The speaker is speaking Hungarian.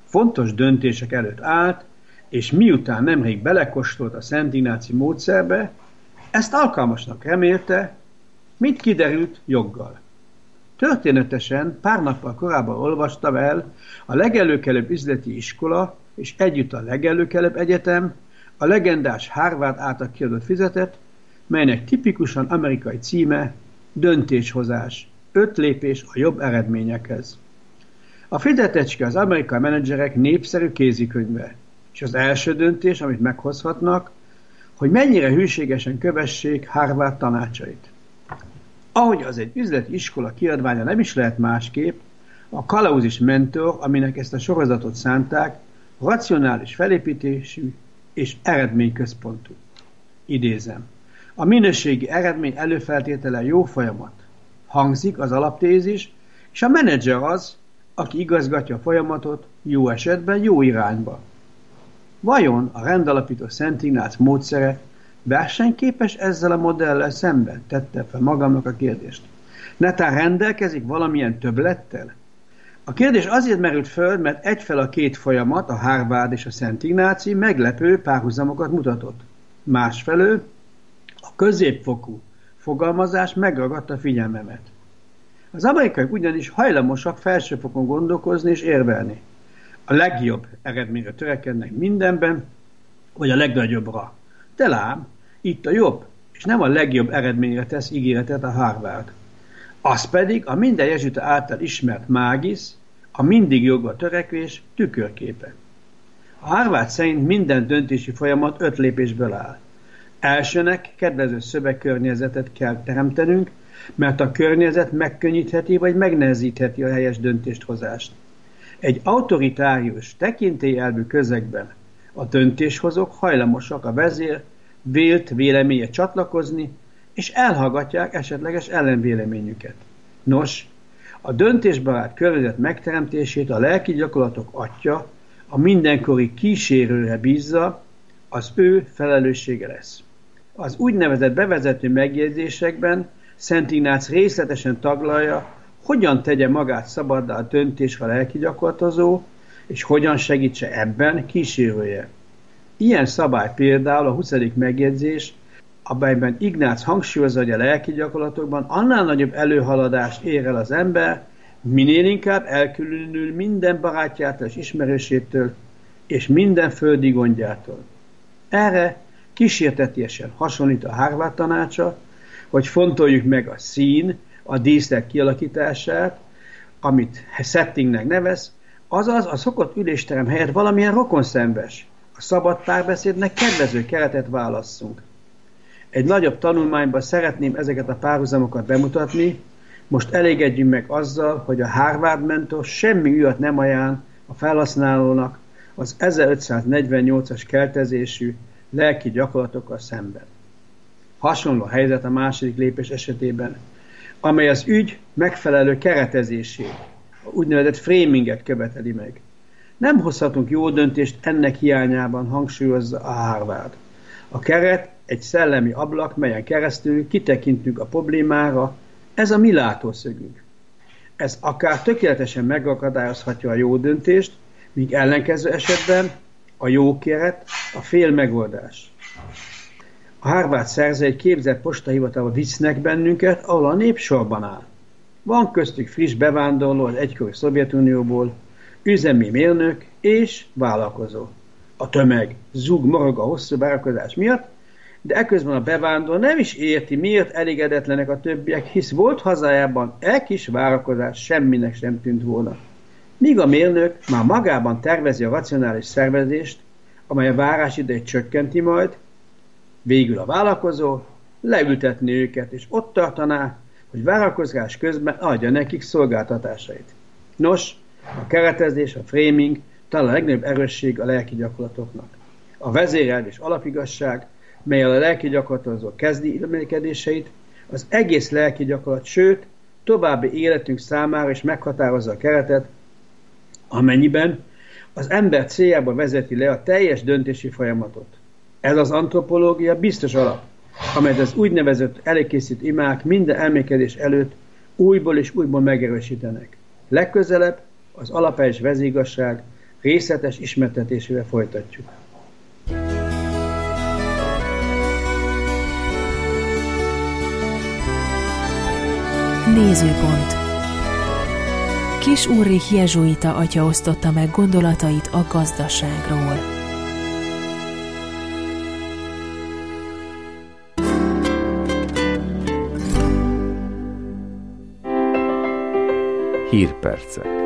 fontos döntések előtt állt, és miután nemrég belekóstolt a Szent Ignáci módszerbe, ezt alkalmasnak remélte, mint kiderült joggal. Történetesen pár nappal korábban olvastam el a legelőkelőbb üzleti iskola és együtt a legelőkelőbb egyetem, a legendás Harvard által kiadott füzetet, melynek tipikusan amerikai címe Döntéshozás, 5 lépés a jobb eredményekhez. A füzetecske az amerikai menedzserek népszerű kézikönyve, és az első döntés, amit meghozhatnak, hogy mennyire hűségesen kövessék Harvard tanácsait. Ahogy az egy üzleti iskola kiadványa nem is lehet másképp, a kalauzis mentor, aminek ezt a sorozatot szánták, racionális felépítésű és eredményközpontú. Idézem. A minőségi eredmény előfeltétele jó folyamat. Hangzik az alaptézis, és a menedzser az, aki igazgatja a folyamatot, jó esetben jó irányba. Vajon a rendalapító Szent Ignác módszere versenyképes ezzel a modellel szemben? Tette fel magamnak a kérdést. Netán rendelkezik valamilyen többlettel? A kérdés azért merült föl, mert egyfel a két folyamat, a Harvard és a Szent Ignáci meglepő párhuzamokat mutatott. Másfelől a középfokú fogalmazás megragadta figyelmemet. Az amerikaiak ugyanis hajlamosak felsőfokon gondolkozni és érvelni. A legjobb eredményre törekednek mindenben, vagy a legnagyobbra. De lám, itt a jobb, és nem a legjobb eredményre tesz ígéretet a Harvard. Az pedig a minden jezsuita által ismert mágisz, a mindig jobbra törekvés tükörképe. A Harvard szerint minden döntési folyamat 5 lépésből áll. Elsőnek kedvező szövegkörnyezetet kell teremtenünk, mert a környezet megkönnyítheti vagy megnehezítheti a helyes döntéshozást. Egy autoritárius, tekintélyelvű közegben a döntéshozók hajlamosak a vezér vélt véleménye csatlakozni, és elhallgatják esetleges ellenvéleményüket. Nos, a döntésbarát környezet megteremtését a lelki gyakorlatok atya, a mindenkori kísérőre bízza, az ő felelőssége lesz. Az úgynevezett bevezető megjegyzésekben Szent Ignác részletesen taglalja, hogyan tegye magát szabaddá a döntésre a lelki gyakorlatozó, és hogyan segítse ebben kísérője. Ilyen szabály például a 20. megjegyzés, amelyben Ignác hangsúlyozza, hogy a lelki gyakorlatokban annál nagyobb előhaladást ér el az ember, minél inkább elkülönül minden barátjától és ismerősétől, és minden földi gondjától. Erre kísértetiesen hasonlít a Harvard tanácsa, hogy fontoljuk meg a szín, a díszlet kialakítását, amit settingnek nevez, azaz a szokott ülésterem helyett valamilyen rokonszenves, a szabad párbeszédnek kedvező keretet válasszunk. Egy nagyobb tanulmányban szeretném ezeket a párhuzamokat bemutatni, most elégedjünk meg azzal, hogy a Harvard mentor semmi újat nem ajánl a felhasználónak az 1548-as keltezésű lelki gyakorlatokkal szemben. Hasonló a helyzet a második lépés esetében, amely az ügy megfelelő keretezését, a úgynevezett framinget követeli meg. Nem hozhatunk jó döntést ennek hiányában, hangsúlyozza a Harvard. A keret egy szellemi ablak, melyen keresztül kitekintünk a problémára, ez a mi látószögünk. Ez akár tökéletesen megakadályozhatja a jó döntést, míg ellenkező esetben a jó keret a fél megoldás. A Harvard szerző egy képzett postahivatalba visznek bennünket, ahol a nép sorban áll. Van köztük friss bevándorló az egykori Szovjetunióból, üzemi mérnök és vállalkozó. A tömeg zúg morog a hosszú várakozás miatt, de eközben a bevándorló nem is érti, miért elégedetlenek a többiek, hisz volt hazájában kis várakozás semminek sem tűnt volna. Míg a mérnök már magában tervezi a racionális szervezést, amely a várás idejét csökkenti majd, végül a vállalkozó leültetni őket, és ott tartaná, hogy várakozás közben adja nekik szolgáltatásait. Nos, a keretezés, a framing talán a legnagyobb erősség a lelki gyakorlatoknak. A vezérelv és alapigasság, melyel a lelki gyakorlatozó kezdi emelkedéseit, az egész lelki gyakorlat, sőt, további életünk számára is meghatározza a keretet, amennyiben az ember céljába vezeti le a teljes döntési folyamatot. Ez az antropológia biztos alap, amelyet az úgynevezett előkészített imák minden elmékedés előtt újból és újból megerősítenek. Legközelebb az alapelyes vezérigazság részletes ismertetésével folytatjuk. Nézőpont. Kis Ulrich jezsuita atya osztotta meg gondolatait a gazdaságról. Hírpercek.